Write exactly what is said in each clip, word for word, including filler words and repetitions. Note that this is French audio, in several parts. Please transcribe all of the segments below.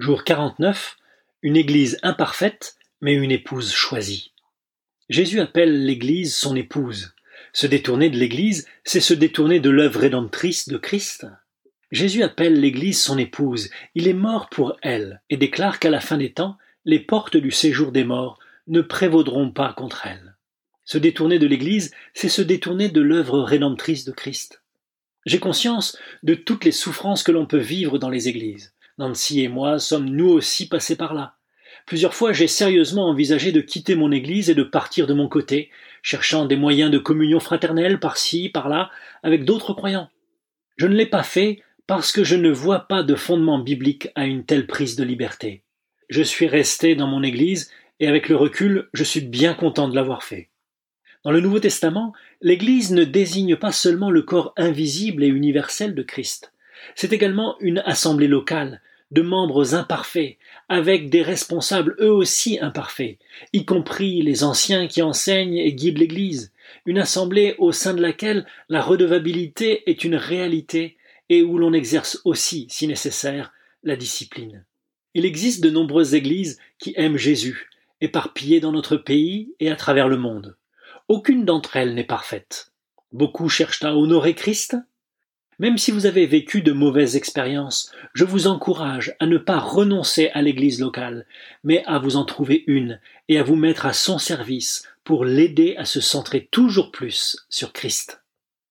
Jour quarante-neuf, une église imparfaite, mais une épouse choisie. Jésus appelle l'église son épouse. Se détourner de l'église, c'est se détourner de l'œuvre rédemptrice de Christ. Jésus appelle l'église son épouse. Il est mort pour elle et déclare qu'à la fin des temps, les portes du séjour des morts ne prévaudront pas contre elle. Se détourner de l'église, c'est se détourner de l'œuvre rédemptrice de Christ. J'ai conscience de toutes les souffrances que l'on peut vivre dans les églises. Nancy et moi sommes nous aussi passés par là. Plusieurs fois, j'ai sérieusement envisagé de quitter mon église et de partir de mon côté, cherchant des moyens de communion fraternelle par-ci, par-là, avec d'autres croyants. Je ne l'ai pas fait parce que je ne vois pas de fondement biblique à une telle prise de liberté. Je suis resté dans mon église et avec le recul, je suis bien content de l'avoir fait. Dans le Nouveau Testament, l'église ne désigne pas seulement le corps invisible et universel de Christ. C'est également une assemblée locale, de membres imparfaits, avec des responsables eux aussi imparfaits, y compris les anciens qui enseignent et guident l'Église, une assemblée au sein de laquelle la redevabilité est une réalité et où l'on exerce aussi, si nécessaire, la discipline. Il existe de nombreuses églises qui aiment Jésus, éparpillées dans notre pays et à travers le monde. Aucune d'entre elles n'est parfaite. Beaucoup cherchent à honorer Christ. Même si vous avez vécu de mauvaises expériences, je vous encourage à ne pas renoncer à l'église locale, mais à vous en trouver une et à vous mettre à son service pour l'aider à se centrer toujours plus sur Christ.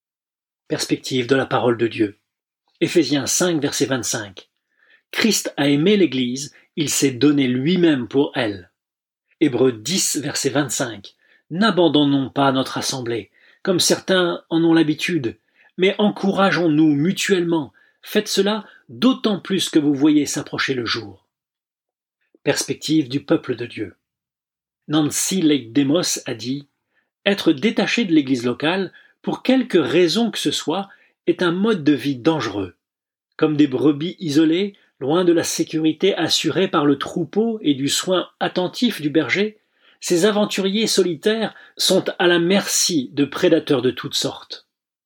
Perspective de la parole de Dieu. Éphésiens cinq, verset vingt-cinq. Christ a aimé l'église, il s'est donné lui-même pour elle. Hébreux dix, verset vingt-cinq. N'abandonnons pas notre assemblée, comme certains en ont l'habitude, mais encourageons-nous mutuellement. Faites cela d'autant plus que vous voyez s'approcher le jour. Perspective du peuple de Dieu. Nancy Lake Demos a dit « Être détaché de l'église locale, pour quelque raison que ce soit, est un mode de vie dangereux. Comme des brebis isolées, loin de la sécurité assurée par le troupeau et du soin attentif du berger, ces aventuriers solitaires sont à la merci de prédateurs de toutes sortes. »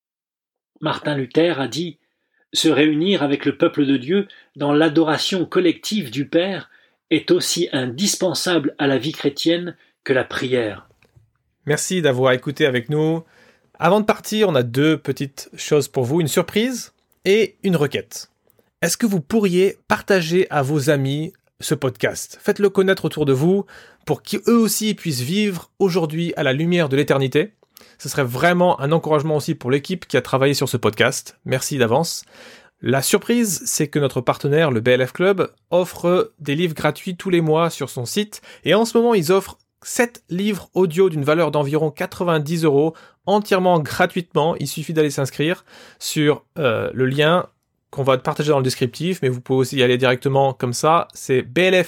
Martin Luther a dit « Se réunir avec le peuple de Dieu dans l'adoration collective du Père est aussi indispensable à la vie chrétienne que la prière. » Merci d'avoir écouté avec nous. Avant de partir, on a deux petites choses pour vous, une surprise et une requête. Est-ce que vous pourriez partager à vos amis ce podcast ? Faites-le connaître autour de vous pour qu'eux aussi puissent vivre aujourd'hui à la lumière de l'éternité. Ce serait vraiment un encouragement aussi pour l'équipe qui a travaillé sur ce podcast. Merci d'avance. La surprise, c'est que notre partenaire, le B L F Club, offre des livres gratuits tous les mois sur son site. Et en ce moment, ils offrent sept livres audio d'une valeur d'environ quatre-vingt-dix euros, entièrement gratuitement. Il suffit d'aller s'inscrire sur euh, le lien qu'on va partager dans le descriptif, mais vous pouvez aussi y aller directement comme ça. C'est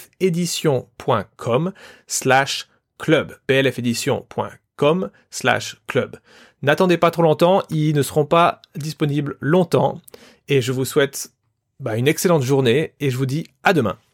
blfedition.com slash club. blfedition.com com slash club. N'attendez pas trop longtemps, ils ne seront pas disponibles longtemps et je vous souhaite bah, une excellente journée et je vous dis à demain.